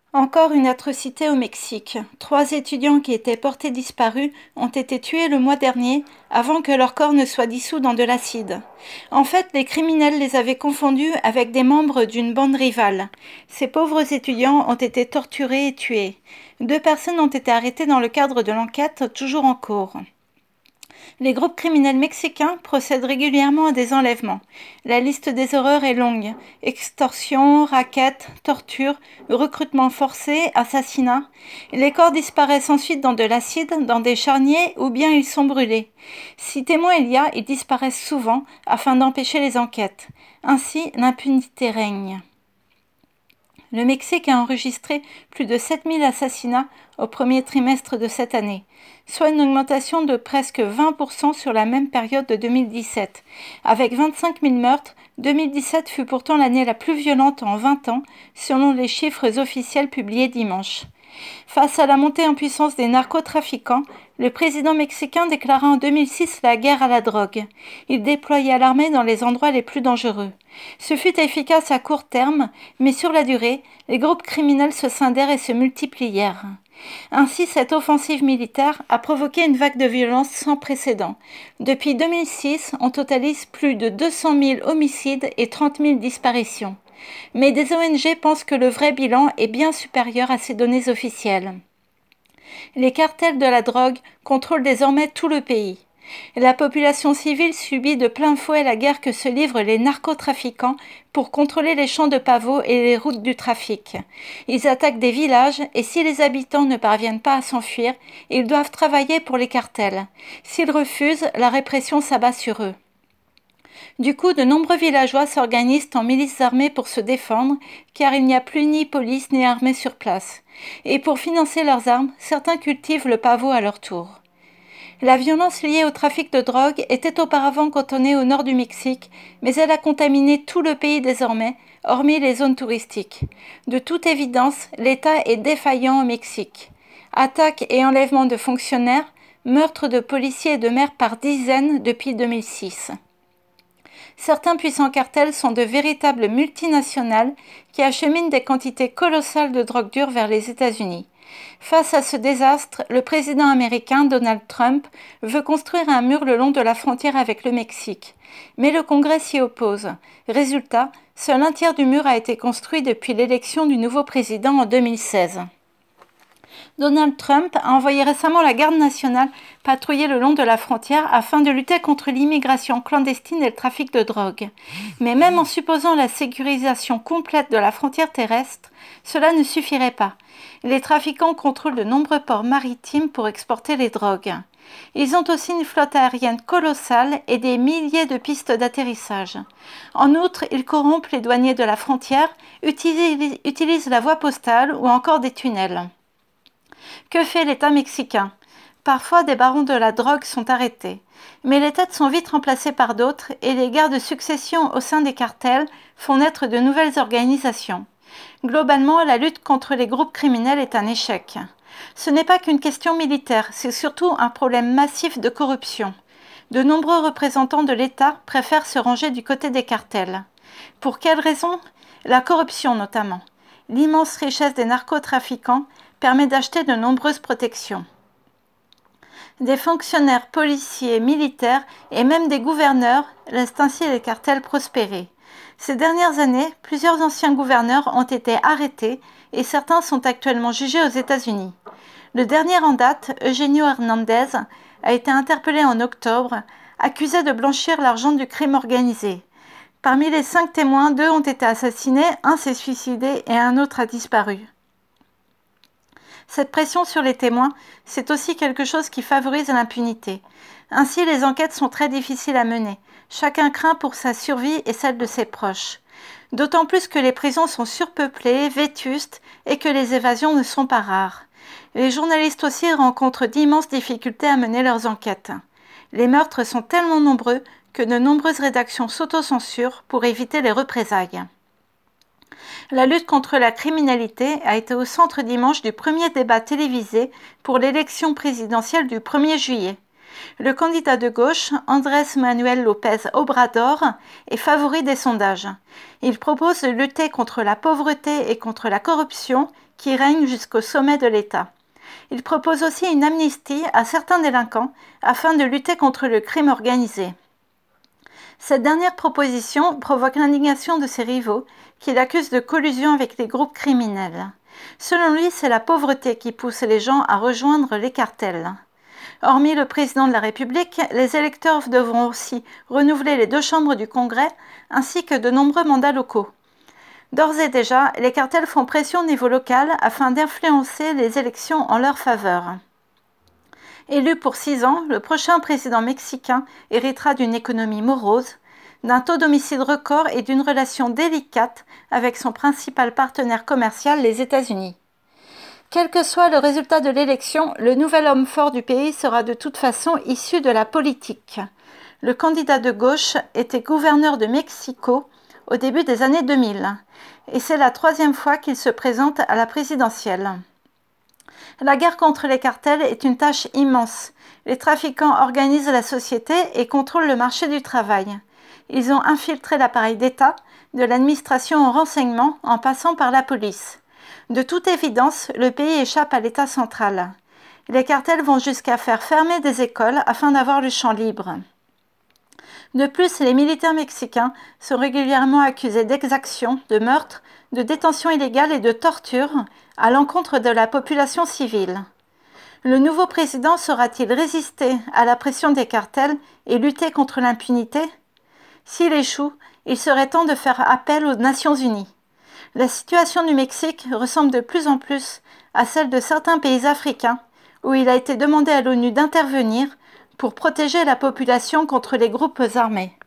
Encore une atrocité au Mexique. 3 étudiants qui étaient portés disparus ont été tués le mois dernier avant que leur corps ne soit dissous dans de l'acide. En fait, les criminels les avaient confondus avec des membres d'une bande rivale. Ces pauvres étudiants ont été torturés et tués. 2 personnes ont été arrêtées dans le cadre de l'enquête toujours en cours. Les groupes criminels mexicains procèdent régulièrement à des enlèvements. La liste des horreurs est longue. Extorsion, racket, torture, recrutement forcé, assassinat. Les corps disparaissent ensuite dans de l'acide, dans des charniers ou bien ils sont brûlés. Si témoins il y a, ils disparaissent souvent afin d'empêcher les enquêtes. Ainsi, l'impunité règne. Le Mexique a enregistré plus de 7000 assassinats au premier trimestre de cette année, soit une augmentation de presque 20% sur la même période de 2017. Avec 25 000 meurtres, 2017 fut pourtant l'année la plus violente en 20 ans, selon les chiffres officiels publiés dimanche. Face à la montée en puissance des narcotrafiquants, le président mexicain déclara en 2006 la guerre à la drogue. Il déploya l'armée dans les endroits les plus dangereux. Ce fut efficace à court terme, mais sur la durée, les groupes criminels se scindèrent et se multiplièrent. Ainsi, cette offensive militaire a provoqué une vague de violence sans précédent. Depuis 2006, on totalise plus de 200 000 homicides et 30 000 disparitions. Mais des ONG pensent que le vrai bilan est bien supérieur à ces données officielles. Les cartels de la drogue contrôlent désormais tout le pays. La population civile subit de plein fouet la guerre que se livrent les narcotrafiquants pour contrôler les champs de pavots et les routes du trafic. Ils attaquent des villages et si les habitants ne parviennent pas à s'enfuir, ils doivent travailler pour les cartels. S'ils refusent, la répression s'abat sur eux. Du coup, de nombreux villageois s'organisent en milices armées pour se défendre, car il n'y a plus ni police ni armée sur place. Et pour financer leurs armes, certains cultivent le pavot à leur tour. La violence liée au trafic de drogue était auparavant cantonnée au nord du Mexique, mais elle a contaminé tout le pays désormais, hormis les zones touristiques. De toute évidence, l'État est défaillant au Mexique. Attaques et enlèvements de fonctionnaires, meurtres de policiers et de maires par dizaines depuis 2006. Certains puissants cartels sont de véritables multinationales qui acheminent des quantités colossales de drogue dure vers les États-Unis. Face à ce désastre, le président américain Donald Trump veut construire un mur le long de la frontière avec le Mexique. Mais le Congrès s'y oppose. Résultat, seul un tiers du mur a été construit depuis l'élection du nouveau président en 2016. Donald Trump a envoyé récemment la garde nationale patrouiller le long de la frontière afin de lutter contre l'immigration clandestine et le trafic de drogue. Mais même en supposant la sécurisation complète de la frontière terrestre, cela ne suffirait pas. Les trafiquants contrôlent de nombreux ports maritimes pour exporter les drogues. Ils ont aussi une flotte aérienne colossale et des milliers de pistes d'atterrissage. En outre, ils corrompent les douaniers de la frontière, utilisent la voie postale ou encore des tunnels. Que fait l'État mexicain? Parfois, des barons de la drogue sont arrêtés. Mais les têtes sont vite remplacées par d'autres et les guerres de succession au sein des cartels font naître de nouvelles organisations. Globalement, la lutte contre les groupes criminels est un échec. Ce n'est pas qu'une question militaire, c'est surtout un problème massif de corruption. De nombreux représentants de l'État préfèrent se ranger du côté des cartels. Pour quelles raisons? La corruption notamment. L'immense richesse des narcotrafiquants permet d'acheter de nombreuses protections. Des fonctionnaires policiers, militaires et même des gouverneurs laissent ainsi les cartels prospérer. Ces dernières années, plusieurs anciens gouverneurs ont été arrêtés et certains sont actuellement jugés aux États-Unis. Le dernier en date, Eugenio Hernandez, a été interpellé en octobre, accusé de blanchir l'argent du crime organisé. Parmi les 5 témoins, 2 ont été assassinés, un s'est suicidé et un autre a disparu. Cette pression sur les témoins, c'est aussi quelque chose qui favorise l'impunité. Ainsi, les enquêtes sont très difficiles à mener. Chacun craint pour sa survie et celle de ses proches. D'autant plus que les prisons sont surpeuplées, vétustes et que les évasions ne sont pas rares. Les journalistes aussi rencontrent d'immenses difficultés à mener leurs enquêtes. Les meurtres sont tellement nombreux que de nombreuses rédactions s'autocensurent pour éviter les représailles. La lutte contre la criminalité a été au centre dimanche du premier débat télévisé pour l'élection présidentielle du 1er juillet. Le candidat de gauche, Andrés Manuel López Obrador, est favori des sondages. Il propose de lutter contre la pauvreté et contre la corruption qui règne jusqu'au sommet de l'État. Il propose aussi une amnistie à certains délinquants afin de lutter contre le crime organisé. Cette dernière proposition provoque l'indignation de ses rivaux qui l'accusent de collusion avec les groupes criminels. Selon lui, c'est la pauvreté qui pousse les gens à rejoindre les cartels. Hormis le président de la République, les électeurs devront aussi renouveler les 2 chambres du Congrès ainsi que de nombreux mandats locaux. D'ores et déjà, les cartels font pression au niveau local afin d'influencer les élections en leur faveur. Élu pour 6 ans, le prochain président mexicain héritera d'une économie morose, d'un taux d'homicide record et d'une relation délicate avec son principal partenaire commercial, les États-Unis. Quel que soit le résultat de l'élection, le nouvel homme fort du pays sera de toute façon issu de la politique. Le candidat de gauche était gouverneur de Mexico au début des années 2000, et c'est la 3e fois qu'il se présente à la présidentielle. La guerre contre les cartels est une tâche immense. Les trafiquants organisent la société et contrôlent le marché du travail. Ils ont infiltré l'appareil d'État, de l'administration au renseignement, en passant par la police. De toute évidence, le pays échappe à l'État central. Les cartels vont jusqu'à faire fermer des écoles afin d'avoir le champ libre. De plus, les militaires mexicains sont régulièrement accusés d'exactions, de meurtres, de détention illégale et de torture à l'encontre de la population civile. Le nouveau président saura-t-il résister à la pression des cartels et lutter contre l'impunité? S'il échoue, il serait temps de faire appel aux Nations Unies. La situation du Mexique ressemble de plus en plus à celle de certains pays africains, où il a été demandé à l'ONU d'intervenir pour protéger la population contre les groupes armés.